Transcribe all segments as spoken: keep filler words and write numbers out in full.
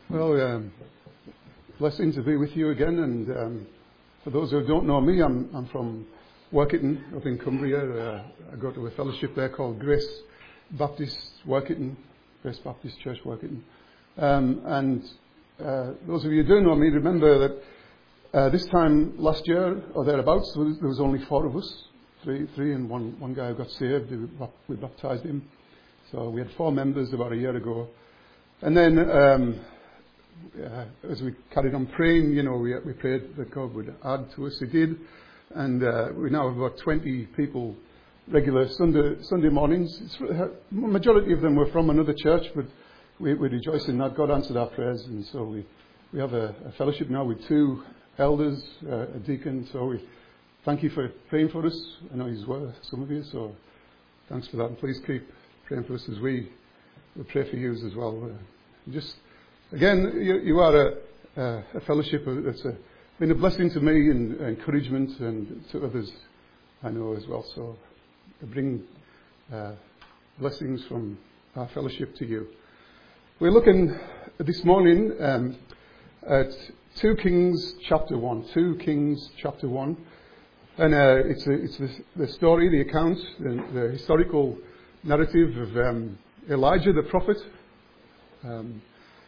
Well, um, blessing to be with you again. And um, for those who don't know me, I'm, I'm from Workington up in Cumbria. Uh, I go to a fellowship there called Grace Baptist Workington, Grace Baptist Church Workington. Um, and uh, those of you who do know me remember that uh, this time last year or thereabouts, there was, there was only four of us, three, three, and one, one guy who got saved. We baptized him. So we had four members about a year ago. And then um, uh, as we carried on praying, you know, we, we prayed that God would add to us. He did. And uh, we now have about twenty people regular Sunday Sunday mornings. It's, uh, majority of them were from another church, but we, we rejoice in that. God answered our prayers. And so we, we have a, a fellowship now with two elders, uh, a deacon. So we thank you for praying for us. I know you were, some of you, so thanks for that. And please keep praying for us as we will pray for you as well. Uh, just, again, you, you are a, a, a fellowship that's a, been a blessing to me and encouragement and to others I know as well. So I bring uh, blessings from our fellowship to you. We're looking this morning um, at two Kings chapter one. two Kings chapter one. And uh, it's, a, it's the, the story, the account, the, the historical narrative of um, Elijah the prophet, um,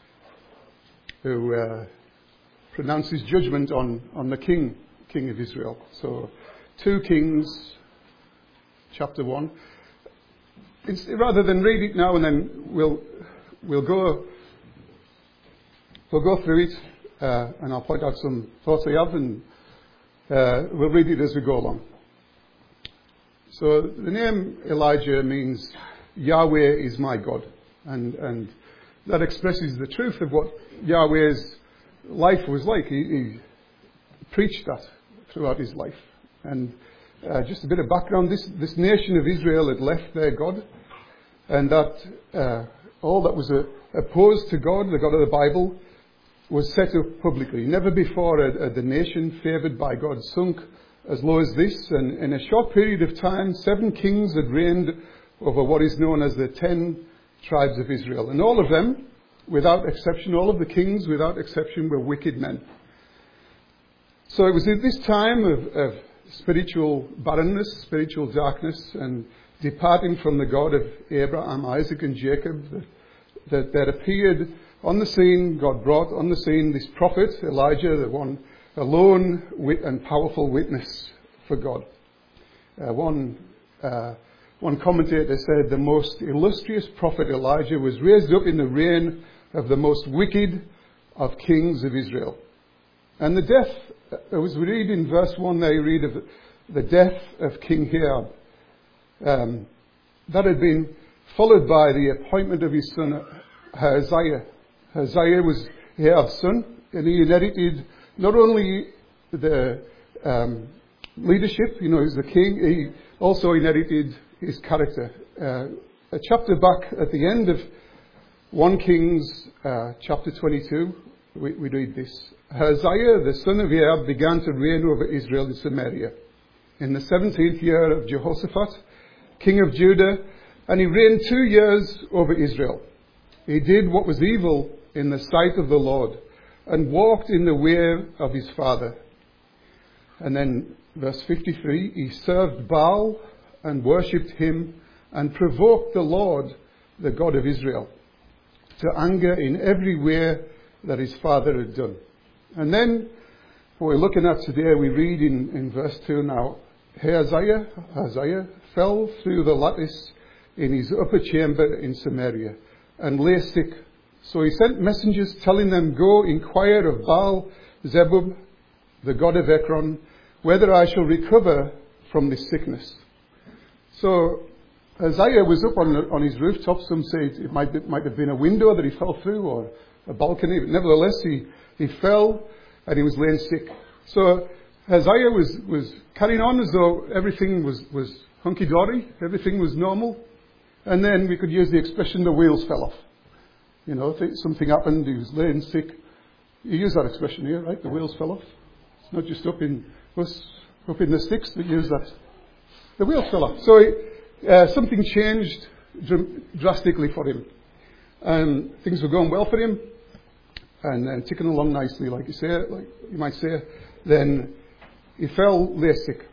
who uh, pronounces judgment on, on the king, king of Israel. So, two Kings, chapter one. It's, rather than read it now and then, we'll we'll go we'll go through it, uh, and I'll point out some thoughts I have, and uh, we'll read it as we go along. So, the name Elijah means Yahweh is my God, and and that expresses the truth of what Yahweh's life was like. He, he preached that throughout his life. And uh, just a bit of background, this, this nation of Israel had left their God, and that uh, all that was uh, opposed to God, the God of the Bible, was set up publicly. Never before had, had the nation favoured by God sunk as low as this, and in a short period of time, seven kings had reigned over what is known as the ten tribes of Israel. And all of them, without exception, all of the kings, without exception, were wicked men. So it was at this time of, of spiritual barrenness, spiritual darkness, and departing from the God of Abraham, Isaac, and Jacob, that, that there appeared on the scene, God brought on the scene this prophet, Elijah, the one alone and powerful witness for God. Uh, one... Uh, One commentator said the most illustrious prophet Elijah was raised up in the reign of the most wicked of kings of Israel. And the death, as we read in verse one there, you read of the death of King Ahab. Um, that had been followed by the appointment of his son Ahaziah. Ahaziah was Ahab's son, and he inherited not only the um, leadership, you know, as the king, he also inherited his character. Uh, a chapter back at the end of First Kings, uh, chapter twenty-two, we, we read this. Ahaziah, the son of Ahab, began to reign over Israel in Samaria in the seventeenth year of Jehoshaphat, king of Judah, and he reigned two years over Israel. He did what was evil in the sight of the Lord and walked in the way of his father. And then verse fifty-three, he served Baal and worshipped him, and provoked the Lord, the God of Israel, to anger in every way that his father had done. And then, what we're looking at today, we read in, in verse two now, Ahaziah, Ahaziah fell through the lattice in his upper chamber in Samaria, and lay sick. So he sent messengers telling them, go inquire of Baal Zebub, the god of Ekron, whether I shall recover from this sickness. So Ahaziah was up on, on his rooftop. Some say it might, it might have been a window that he fell through, or a balcony. But nevertheless, he, he fell and he was laying sick. So Ahaziah was, was carrying on as though everything was, was hunky-dory, everything was normal. And then we could use the expression, the wheels fell off. You know, something happened, he was laying sick. You use that expression here, right? The wheels fell off. It's not just up in us, up in the sticks that use that. The wheels fell off. So uh, something changed dr- drastically for him. And things were going well for him. and, and ticking along nicely, like you say, like you might say, then he fell lay sick.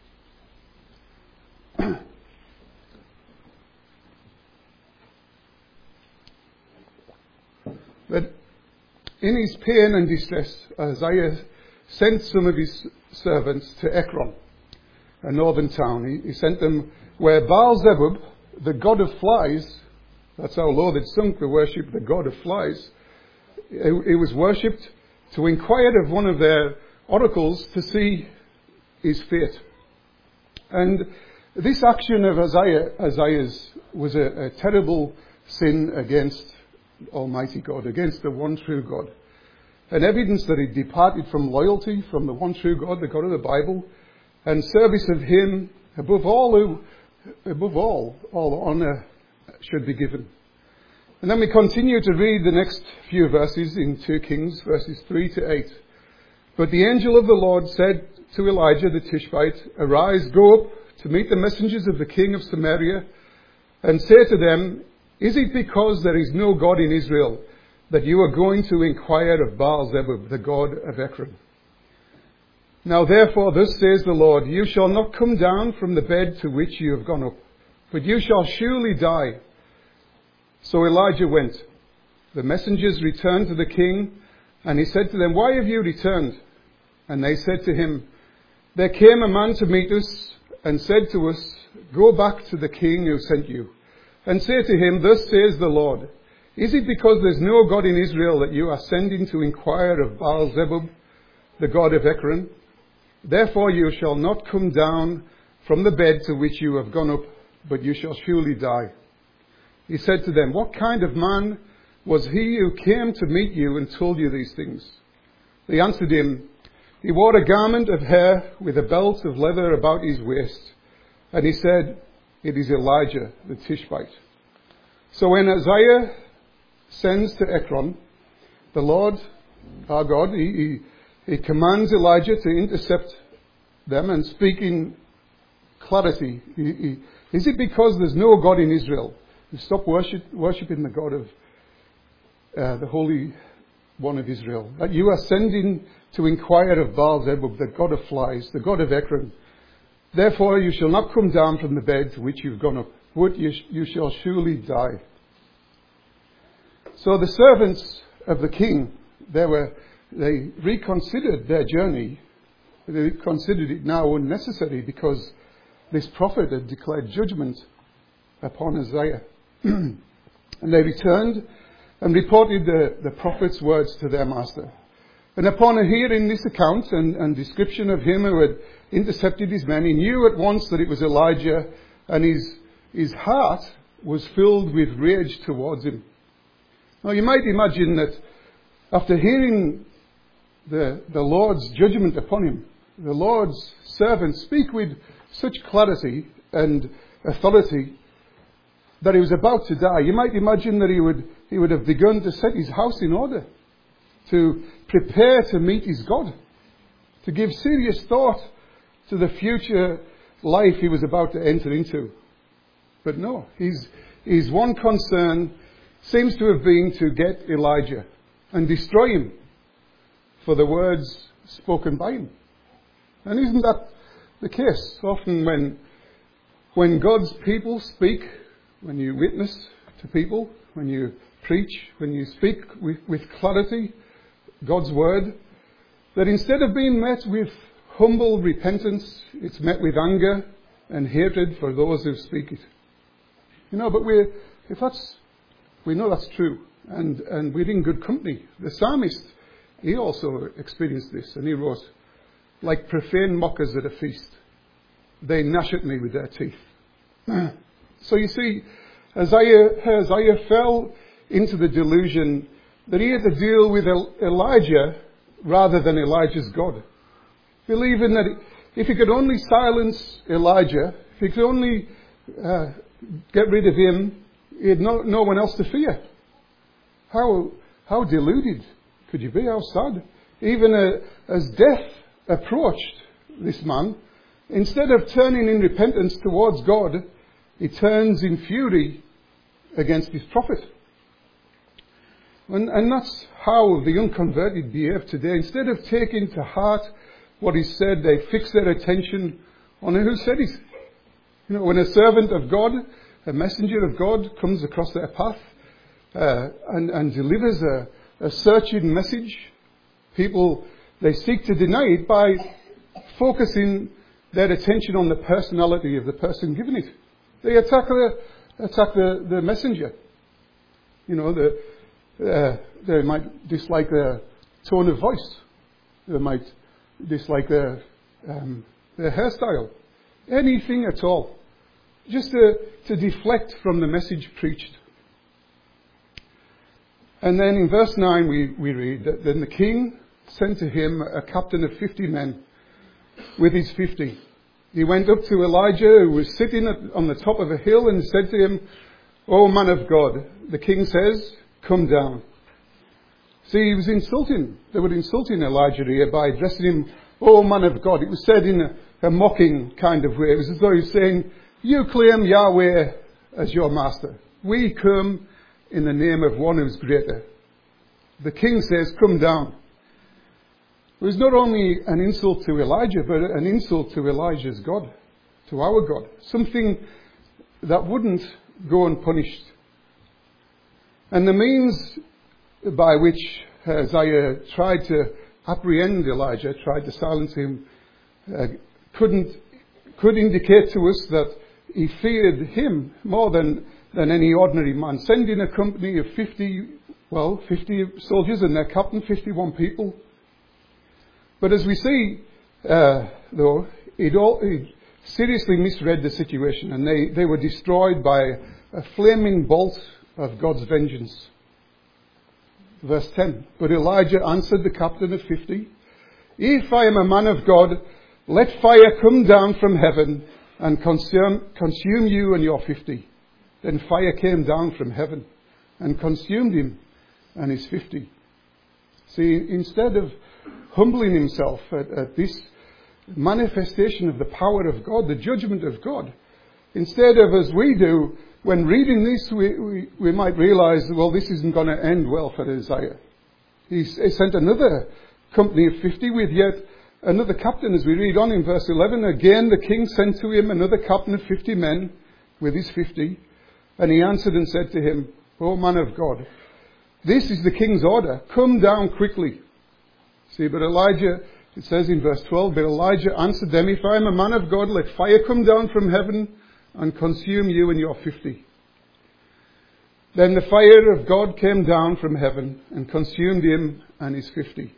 But in his pain and distress, Isaiah sent some of his servants to Ekron, a northern town. He, he sent them where Baal-zebub, the god of flies, that's how low they'd sunk to worship the god of flies, he was worshipped, to inquire of one of their oracles to see his fate. And this action of Isaiah, Isaiah's was a, a terrible sin against Almighty God, against the one true God. An evidence that he departed from loyalty from the one true God, the God of the Bible, and service of him above all, who, above all, all honour should be given. And then we continue to read the next few verses in two Kings, verses three to eight. But the angel of the Lord said to Elijah the Tishbite, Arise, go up to meet the messengers of the king of Samaria, and say to them, Is it because there is no God in Israel that you are going to inquire of Baal-zebub, the god of Ekron? Now therefore, thus says the Lord, You shall not come down from the bed to which you have gone up, but you shall surely die. So Elijah went. The messengers returned to the king, and he said to them, Why have you returned? And they said to him, There came a man to meet us, and said to us, Go back to the king who sent you, and say to him, Thus says the Lord, Is it because there's no God in Israel that you are sending to inquire of Baal-zebub, the god of Ekron? Therefore you shall not come down from the bed to which you have gone up, but you shall surely die. He said to them, What kind of man was he who came to meet you and told you these things? They answered him, He wore a garment of hair with a belt of leather about his waist. And he said, It is Elijah the Tishbite. So when Isaiah sends to Ekron, the Lord, our God, he, he, he commands Elijah to intercept them and speak in clarity. He, he, is it because there's no God in Israel? You stop worship, worshipping the God of uh, the Holy One of Israel, that you are sending to inquire of Baal-zebub, the god of flies, the god of Ekron. Therefore you shall not come down from the bed to which you've gone up, but you, sh- you shall surely die. So the servants of the king, they were, they reconsidered their journey. They considered it now unnecessary because this prophet had declared judgment upon Isaiah. And they returned and reported the, the prophet's words to their master. And upon hearing this account and, and description of him who had intercepted his men, he knew at once that it was Elijah, and his, his heart was filled with rage towards him. Now you might imagine that after hearing the, the Lord's judgment upon him, the Lord's servant speak with such clarity and authority that he was about to die, you might imagine that he would, he would have begun to set his house in order, to prepare to meet his God, to give serious thought to the future life he was about to enter into. But no, his, his one concern seems to have been to get Elijah and destroy him for the words spoken by him. And isn't that the case? Often when, when God's people speak, when you witness to people, when you preach, when you speak with, with clarity, God's word, that instead of being met with humble repentance, it's met with anger and hatred for those who speak it. You know, but we, if that's, we know that's true, and, and we're in good company. The psalmist, he also experienced this, and he wrote, Like profane mockers at a feast, they gnash at me with their teeth. So you see, Isaiah, Isaiah fell into the delusion that he had to deal with Elijah rather than Elijah's God. Believing that if he could only silence Elijah, if he could only uh, get rid of him, he had no, no one else to fear. How, how deluded could you be? How sad. Even uh, as death approached this man, instead of turning in repentance towards God, he turns in fury against his prophet. And, and that's how the unconverted behave today. Instead of taking to heart what is said, they fix their attention on who said it. You know, when a servant of God, a messenger of God, comes across their path uh, and, and delivers a, a searching message, people, they seek to deny it by focusing their attention on the personality of the person giving it. They attack the, attack the, the messenger. You know, the, uh, they might dislike their tone of voice. They might dislike their, um, their hairstyle. Anything at all. Just to, to deflect from the message preached. And then in verse nine we, we read that then the king sent to him a captain of fifty men with his fifty. He went up to Elijah, who was sitting at, on the top of a hill, and said to him, "O man of God," the king says, "come down." See, he was insulting. They were insulting Elijah here by addressing him, "O man of God." It was said in a, a mocking kind of way. It was as though he was saying, "You claim Yahweh as your master. We come in the name of one who's greater." The king says, "Come down." It was not only an insult to Elijah, but an insult to Elijah's God, to our God. Something that wouldn't go unpunished. And the means by which Isaiah tried to apprehend Elijah, tried to silence him, uh, couldn't, could indicate to us that he feared him more than, than any ordinary man. Sending a company of fifty, well, fifty soldiers and their captain, fifty-one people. But as we see, uh, though, it all, it seriously misread the situation, and they, they were destroyed by a flaming bolt of God's vengeance. Verse ten. But Elijah answered the captain of fifty, "If I am a man of God, let fire come down from heaven and consume, consume you and your fifty." Then fire came down from heaven and consumed him and his fifty. See, instead of humbling himself at, at this manifestation of the power of God, the judgment of God, instead of, as we do, when reading this, we, we, we might realize, well, this isn't going to end well for Isaiah. He, he sent another company of fifty with yet another captain. As we read on in verse eleven, again the king sent to him another captain of fifty men with his fifty. And he answered and said to him, "O man of God, this is the king's order. Come down quickly." See, but Elijah, it says in verse twelve, but Elijah answered them, "If I am a man of God, let fire come down from heaven and consume you and your fifty." Then the fire of God came down from heaven and consumed him and his fifty.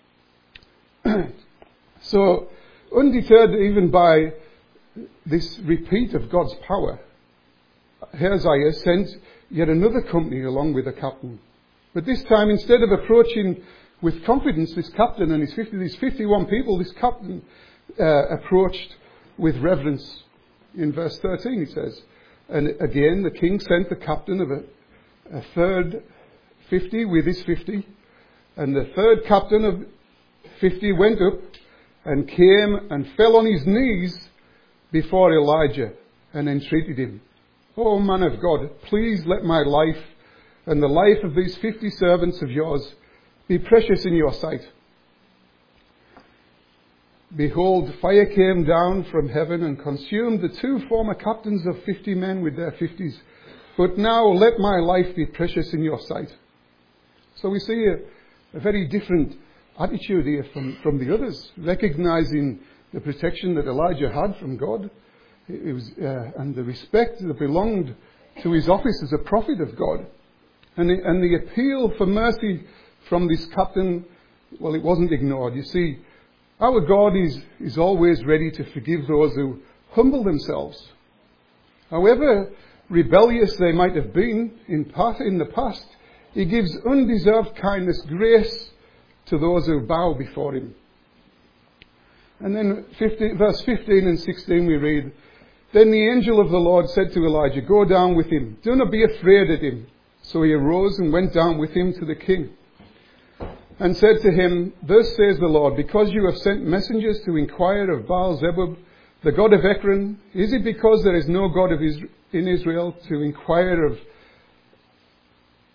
So, undeterred even by this repeat of God's power, Isaiah sent yet another company along with a captain. But this time, instead of approaching with confidence this captain and his fifty, these fifty-one people, this captain uh, approached with reverence. In verse thirteen it says, "And again the king sent the captain of a, a third fifty with his fifty. And the third captain of fifty went up and came and fell on his knees before Elijah and entreated him, 'O man of God, please let my life and the life of these fifty servants of yours be precious in your sight.' Behold, fire came down from heaven and consumed the two former captains of fifty men with their fifties. But now let my life be precious in your sight." So we see a, a very different attitude here from, from the others, recognizing the protection that Elijah had from God. It was, uh, and the respect that belonged to his office as a prophet of God. And the, and the appeal for mercy from this captain, well, it wasn't ignored. You see, our God is, is always ready to forgive those who humble themselves. However rebellious they might have been in, past, in the past, he gives undeserved kindness, grace to those who bow before him. And then fifteen, verse fifteen and sixteen we read, "Then the angel of the Lord said to Elijah, 'Go down with him. Do not be afraid of him.' So he arose and went down with him to the king and said to him, 'Thus says the Lord, because you have sent messengers to inquire of Baal-zebub, the god of Ekron, is it because there is no God of Israel, in Israel to inquire of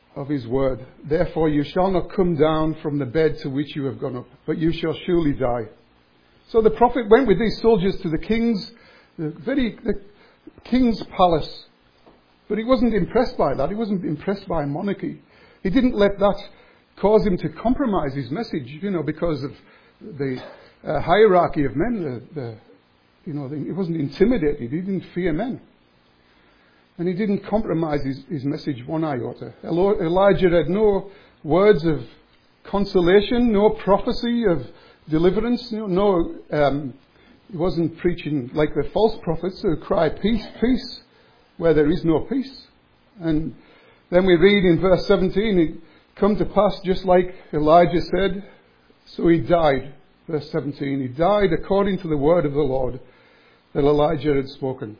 of his word. Therefore you shall not come down from the bed to which you have gone up, but you shall surely die. So the prophet went with these soldiers to the king's, the very the king's palace. But he wasn't impressed by that. He wasn't impressed by monarchy. He didn't let that cause him to compromise his message, you know, because of the uh, hierarchy of men. The, the, you know, the, he wasn't intimidated. He didn't fear men. And he didn't compromise his, his message one iota. Elijah had no words of consolation, no prophecy of deliverance. No, no um, he wasn't preaching like the false prophets who cry, peace, peace, where there is no peace. And then we read in verse seventeen, it come to pass just like Elijah said, so he died. Verse seventeen, he died according to the word of the Lord that Elijah had spoken.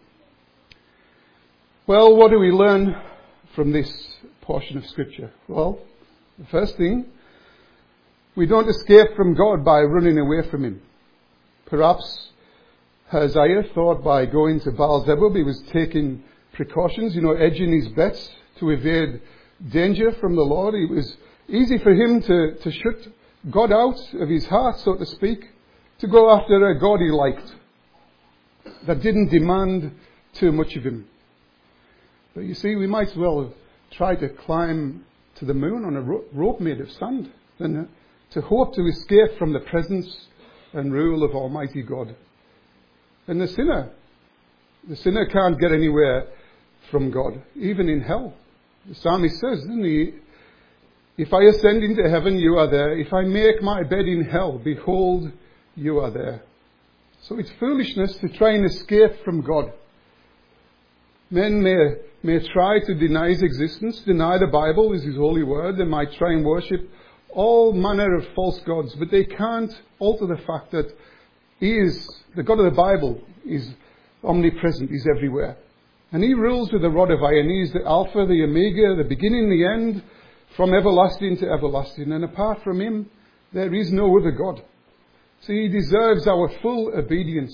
Well, what do we learn from this portion of Scripture? Well, the first thing, we don't escape from God by running away from him. Perhaps Isaiah thought by going to Baal-zebub he was taking precautions, you know, edging his bets to evade danger from the Lord. It was easy for him to, to shut God out of his heart, so to speak, to go after a God he liked, that didn't demand too much of him. But you see, we might as well have tried to climb to the moon on a ro- rope made of sand than to hope to escape from the presence and rule of Almighty God. And the sinner, the sinner can't get anywhere from God, even in hell. The psalmist says, doesn't he, if I ascend into heaven, you are there. If I make my bed in hell, behold, you are there. So it's foolishness to try and escape from God. Men may, may try to deny his existence, deny the Bible is his holy word. They might try and worship all manner of false gods, but they can't alter the fact that he is, the God of the Bible is omnipresent, he's everywhere. And he rules with a rod of iron. He is the Alpha, the Omega, the beginning, the end, from everlasting to everlasting. And apart from him, there is no other God. So he deserves our full obedience.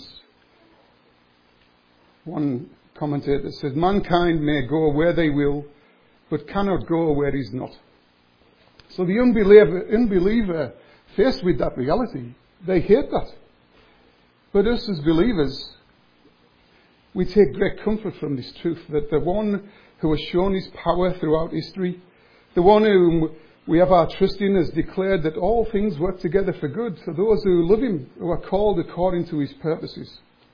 One commentator says, mankind may go where they will, but cannot go where he's not. So the unbeliever, unbeliever faced with that reality, they hate that. But us as believers, we take great comfort from this truth that the one who has shown his power throughout history, the one whom we have our trust in, has declared that all things work together for good for those who love him, who are called according to his purposes.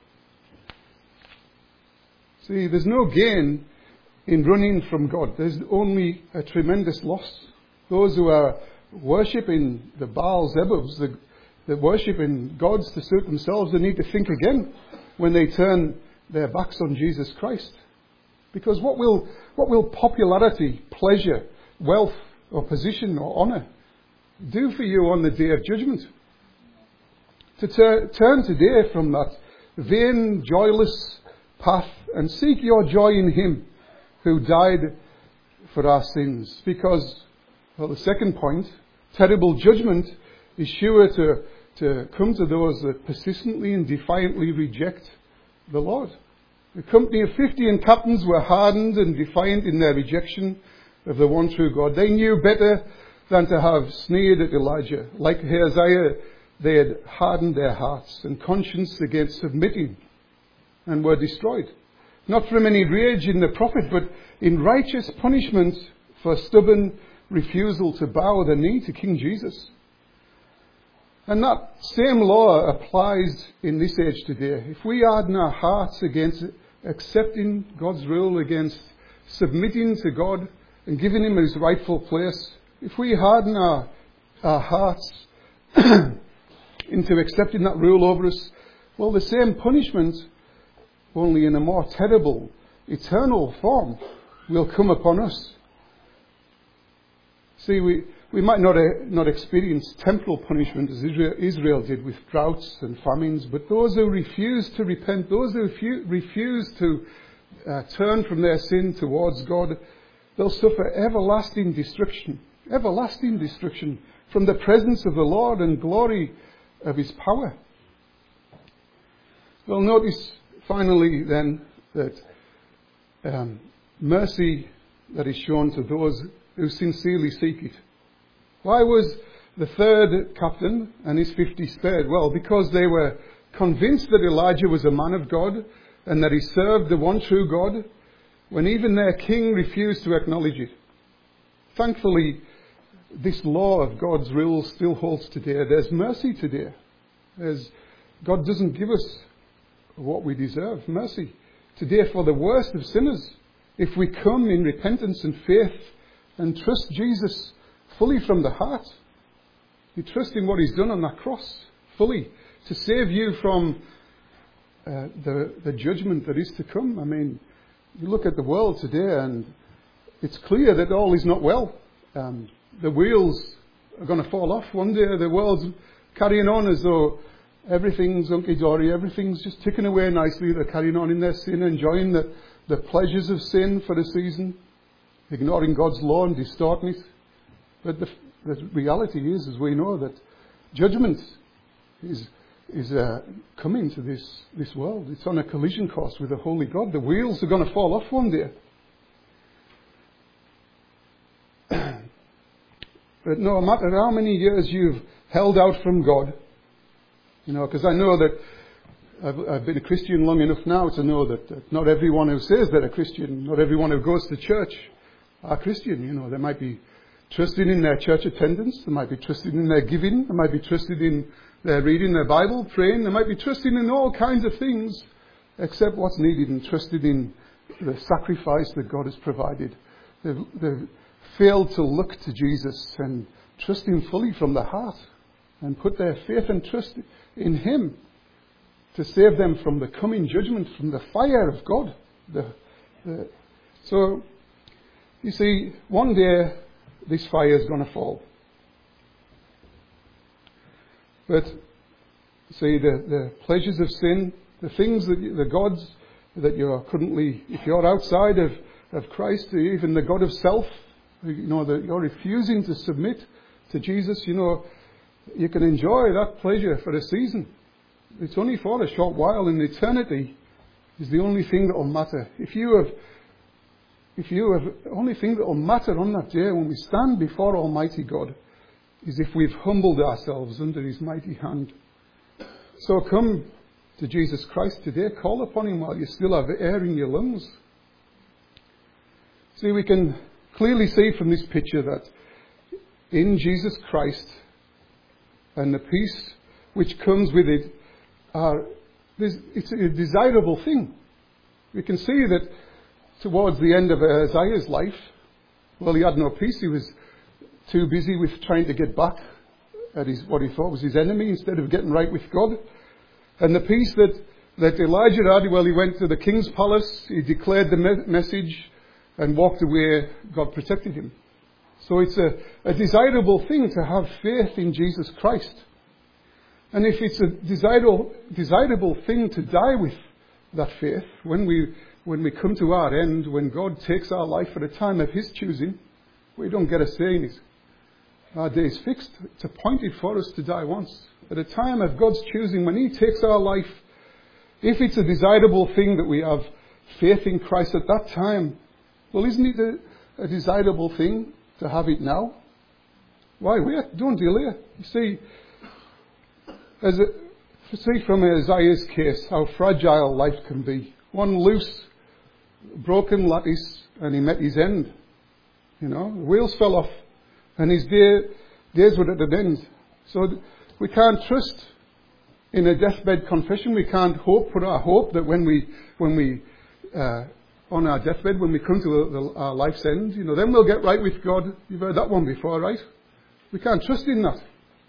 See, there's no gain in running from God. There's only a tremendous loss. Those who are worshipping the Baal-zebubs, the, the worshipping gods to suit themselves, they need to think again when they turn their backs on Jesus Christ. Because what will, what will popularity, pleasure, wealth or position or honour do for you on the day of judgment? To tur- turn today from that vain, joyless path and seek your joy in him who died for our sins. Because, well, the second point, terrible judgment is sure to, to come to those that persistently and defiantly reject the Lord. The company of fifty and captains were hardened and defiant in their rejection of the one true God. They knew better than to have sneered at Elijah. Like Hezekiah, they had hardened their hearts and conscience against submitting and were destroyed. Not from any rage in the prophet, but in righteous punishment for stubborn refusal to bow the knee to King Jesus. And that same law applies in this age today. If we harden our hearts against accepting God's rule, against submitting to God and giving him his rightful place, if we harden our, our hearts into accepting that rule over us, well, the same punishment, only in a more terrible, eternal form, will come upon us. See, we, we might not, uh, not experience temporal punishment as Israel, Israel did with droughts and famines, but those who refuse to repent, those who fu- refuse to uh, turn from their sin towards God, they'll suffer everlasting destruction, everlasting destruction from the presence of the Lord and glory of his power. Well, notice finally then that um, mercy that is shown to those who sincerely seek it. Why was the third captain and his fifty spared? Well, because they were convinced that Elijah was a man of God and that he served the one true God, when even their king refused to acknowledge it. Thankfully, this law of God's rule still holds today. There's mercy today. There's, God doesn't give us what we deserve. Mercy today for the worst of sinners. If we come in repentance and faith and trust Jesus fully from the heart, you trust in what he's done on that cross fully to save you from uh, the, the judgment that is to come. I mean, you look at the world today and it's clear that all is not well. Um, the wheels are going to fall off one day. The world's carrying on as though everything's hunky-dory, everything's just ticking away nicely. They're carrying on in their sin, enjoying the, the pleasures of sin for the season, ignoring God's law and distorting it. But the, the reality is, as we know, that judgment is is uh, coming to this, this world. It's on a collision course with a holy God. The wheels are going to fall off one day. But no matter how many years you've held out from God, you know, because I know that I've, I've been a Christian long enough now to know that, that not everyone who says they're a Christian, not everyone who goes to church are Christian. You know, they might be trusting in their church attendance, they might be trusting in their giving, they might be trusted in their reading their Bible, praying, they might be trusting in all kinds of things except what's needed and trusted in the sacrifice that God has provided. They've, they've failed to look to Jesus and trust him fully from the heart and put their faith and trust in him to save them from the coming judgment, from the fire of God. The, the, so, you see, one day this fire is going to fall. But, see, the, the pleasures of sin, the things that you, the gods that you're currently, if you're outside of, of Christ, even the God of self, you know, that you're refusing to submit to Jesus, you know, you can enjoy that pleasure for a season. It's only for a short while, and eternity is the only thing that will matter. If you have, if you have, the only thing that will matter on that day when we stand before Almighty God is if we've humbled ourselves under his mighty hand. So come to Jesus Christ today. Call upon him while you still have air in your lungs. See, we can clearly see from this picture that in Jesus Christ and the peace which comes with it, are, it's a desirable thing. We can see that towards the end of Isaiah's life, well, he had no peace. He was too busy with trying to get back at his, what he thought was his enemy instead of getting right with God. And the peace that, that Elijah had, well, he went to the king's palace, he declared the me- message and walked away. God protected him. So it's a, a desirable thing to have faith in Jesus Christ. And if it's a desirable, desirable thing to die with that faith, when we, when we come to our end, when God takes our life at a time of his choosing, we don't get a say in it. Our day is fixed. It's appointed for us to die once. At a time of God's choosing, when he takes our life, if it's a desirable thing that we have faith in Christ at that time, well, isn't it a, a desirable thing to have it now? Why wait? Don't delay. You see, as a, see from Isaiah's case how fragile life can be. One loose, broken lattice, and he met his end. You know, the wheels fell off, and his day, days were at an end. So we can't trust in a deathbed confession. We can't hope, put our hope that when we, when we, uh, on our deathbed, when we come to the, our life's end, you know, then we'll get right with God. You've heard that one before, right? We can't trust in that.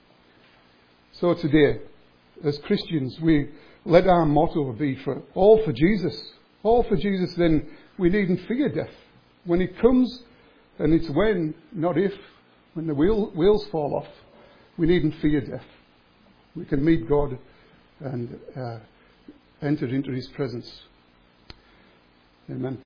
So today, as Christians, we let our motto be for all for Jesus. All for Jesus, then we needn't fear death. When it comes, and it's when, not if, when the wheel, wheels fall off, we needn't fear death. We can meet God and uh, enter into his presence. Amen.